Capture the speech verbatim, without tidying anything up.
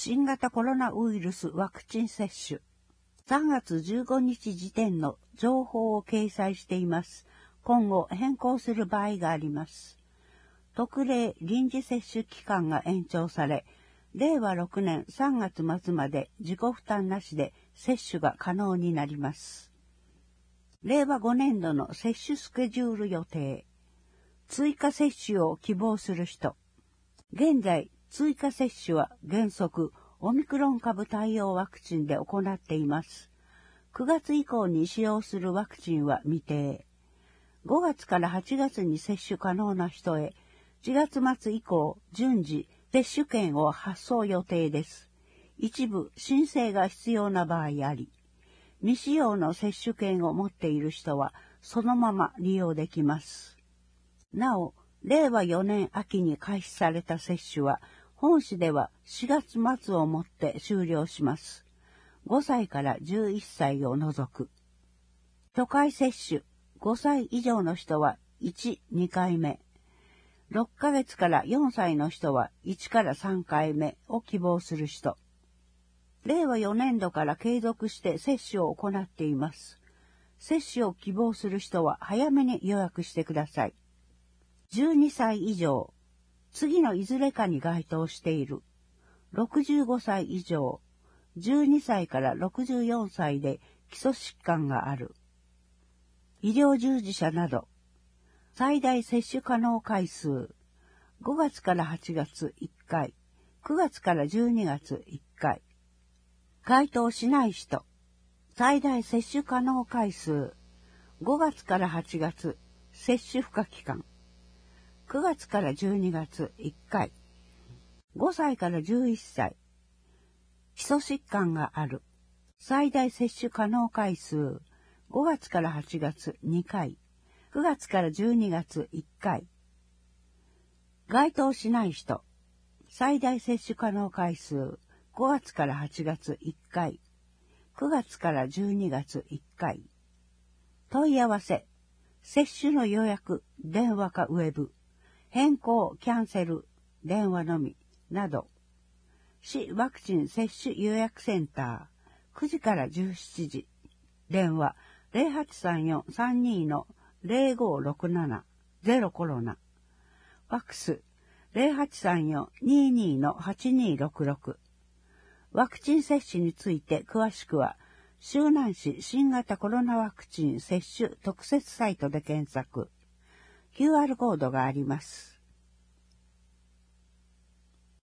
新型コロナウイルスワクチン接種。さんがつじゅうごにち時点の情報を掲載しています。今後変更する場合があります。特例臨時接種期間が延長され、れいわろくねんさんがつまつまで自己負担なしで接種が可能になります。れいわごねんどの接種スケジュール予定。追加接種を希望する人。現在、追加接種は原則オミクロン株対応ワクチンで行っています。くがつ以降に使用するワクチンは未定。ごがつからはちがつに接種可能な人へ、しがつまつ以降、順次、接種券を発送予定です。一部、申請が必要な場合あり、未使用の接種券を持っている人は、そのまま利用できます。なお、れいわよねん秋に開始された接種は、本市ではしがつまつをもって終了します。ごさいからじゅういっさいを除く。初回接種、ごさい以上の人はいち、にかいめ。ろっかげつからよんさいの人はいちからさんかいめを希望する人。れいわよねんどから継続して接種を行っています。接種を希望する人は早めに予約してください。じゅうにさい以上、次のいずれかに該当している。ろくじゅうごさい以上、じゅうにさいからろくじゅうよんさいで基礎疾患がある。医療従事者など、最大接種可能回数、ごがつからはちがついっかい、くがつからじゅうにがついっかい。該当しない人、最大接種可能回数、ごがつからはちがつ、接種不可期間、くがつからじゅうにがついっかい、ごさいからじゅういっさい、基礎疾患がある、最大接種可能回数、ごがつからはちがつにかい、くがつからじゅうにがついっかい。該当しない人、最大接種可能回数、ごがつからはちがついっかい、くがつからじゅうにがついっかい。問い合わせ、接種の予約、電話かウェブ、変更、キャンセル、電話のみ、など。市ワクチン接種予約センター、くじからじゅうしちじ。電話、ゼロはちさんよん さんに のゼロごろくなな、ゼロコロナ。ファックス、ゼロはちさんよん にに のはちにろくろく。ワクチン接種について詳しくは、周南市新型コロナワクチン接種特設サイトで検索。キューアール コードがあります。